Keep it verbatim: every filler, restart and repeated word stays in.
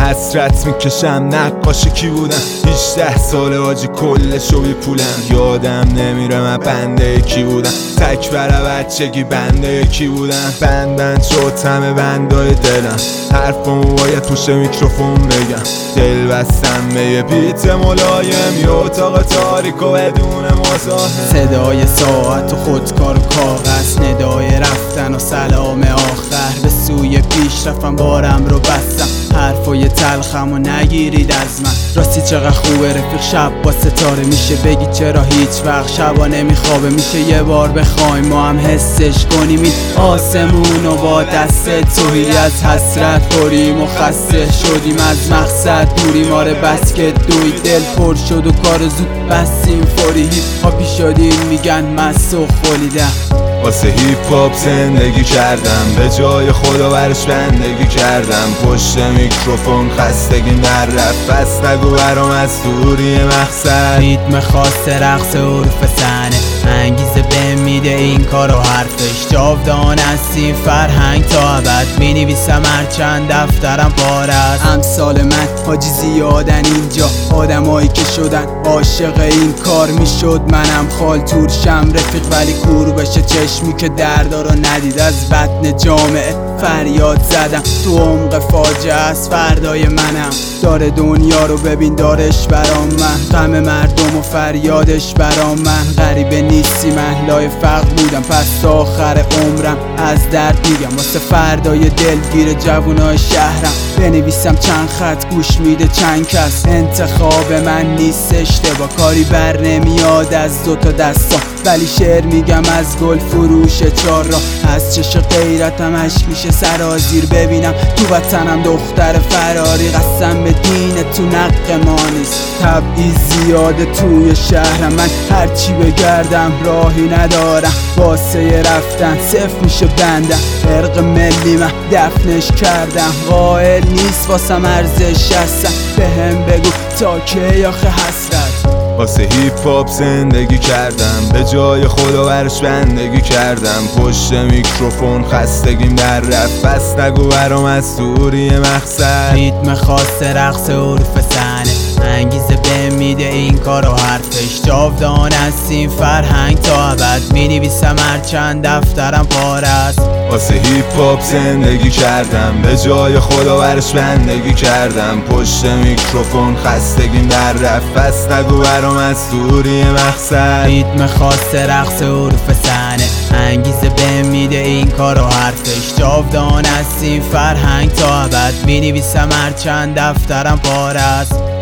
حسرت میکشم نقاش کی بودم. هجده ساله آجی کلشو بی پولم. یادم نمیره من بنده کی بودم. تک برا بچگی بنده کی بودم. بند بند شد همه بندای دلم. حرفمو باید پوش میکروفون بگم. دل بستم به یه بیت ملایم. یه اتاق تاریک و بدون مزاحم. صدای ساعت و خودکار و کاغذ. ندای رفتن و سلام آخر. به سوی پیش رفتم بارم رو بستم. حرفای تلخم و نگیرید از من. راستی چقدر خوبه رفیق شب با ستاره. میشه بگی چرا هیچ وقت شبا نمیخوابه. میشه یه بار بخوایم ما هم حسش کنیم این آسمون و با دست توهی. از حسرت پریم و خسته شدیم. از مقصد دوریم آره بس که دوی. دل پر شد و کار زود بستیم فوری. هیپ هاپی شدیم میگن مست و خولیدم. واسه هیپ هاپ زندگی کردم. به جای خدا برش بندگی کردم. پشت میکروفون خستگیم در رفت. بس نگو برام از دوری مقصد. ریتم خاص رقص عرف سنه. انگیزه به میده این کار و حرفش. جاودان هستی فرهنگ تا ابد. می نویسم هرچند دفترم پاره است. امثال من حاجی زیادن اینجا. آدمایی که شدن عاشق این کار. میشد منم خال تورشم رفیق ولی کور بشه چشمی که دردا رو ندید. از بطن جامعه فریاد زدم. تو عمق فاجعه است فردای منم. داره دنیا رو ببین دارش برام من. غم مردم و فریادش برام من. غریبه نیستی من لای فقر بودم. پس تا آخر عمرم از درد میگم. واسه فردای دلگیر جوونای شهرم. بنویسم چند خط گوش میده چند کس. انتخاب من نیست اشتباه. کاری بر نمیاد از دوتا دستام. ولی شعر میگم از گل فروش چار را. از چش غیرتم عشق میشه سرازیر. ببینم تو وطنم دختر فراری. قسم به دین تو نق ما نیست. تبعیض زیاده توی شهرم. من هرچی بگردم راهی ندارم. واسه رفتن صفر میشه بندم. ارق ملی من دفنش کردم. قائل نیست واسم ارزش هستم. به هم بگو تا کی آخه حسرت. واسه هیپ هاپ زندگی کردم. به جای خدا برش بندگی کردم. پشت میکروفون خستگیم در رفت. بس نگو برام از دوری مقصد. ریتم خاص رقص عرف سنه. انگیزه به میده این کار و حرفش. جاودان هستیم فرهنگ تا ابد. می نویسم هرچند دفترم پاره است. واسه هیپ هاپ زندگی کردم. به جای خدا برش بندگی کردم. پشت میکروفون خستگیم در رفت. بس نگو برام از دوری مقصد. ریتم خاص رقص عرف سنه. انگیزه به میده این کار و حرفش. جاودان هستیم فرهنگ تا ابد. می نویسم هرچند دفترم پاره است.